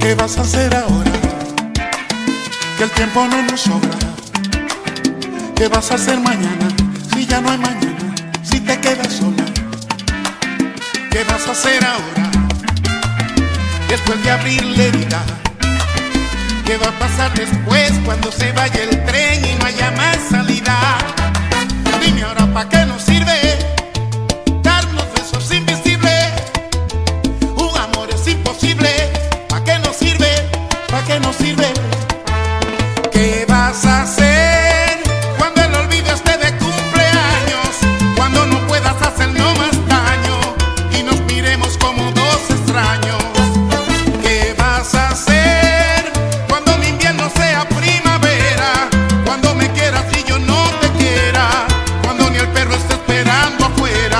¿Qué vas a hacer ahora? Que el tiempo no nos sobra. ¿Qué vas a hacer mañana? Si ya no hay mañana, si te quedas sola. ¿Qué vas a hacer ahora? Después de abrir la herida. ¿Qué va a pasar después cuando se vaya el tren y no haya más salida? Dime ahora, ¿para qué nos sirve darnos besos invisibles? Un amor es imposible. ¿Para qué nos sirve? ¿Para qué nos sirve? ¿Qué vas a hacer cuando el olvido esté de cumpleaños? Cuando no puedas hacernos más daño y nos miremos como dos extraños. ¿Qué vas a hacer cuando mi invierno sea primavera? Cuando me quieras y yo no te quiera. Cuando ni el perro esté esperando afuera.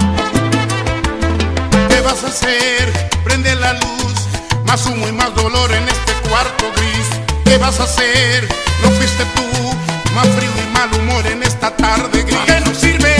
¿Qué vas a hacer? Prende la luz, más humo y más dolor en este cuarto gris. ¿Qué vas a hacer? No fuiste tú, más frío y mal humor en esta tarde gris. ¿Para qué nos sirve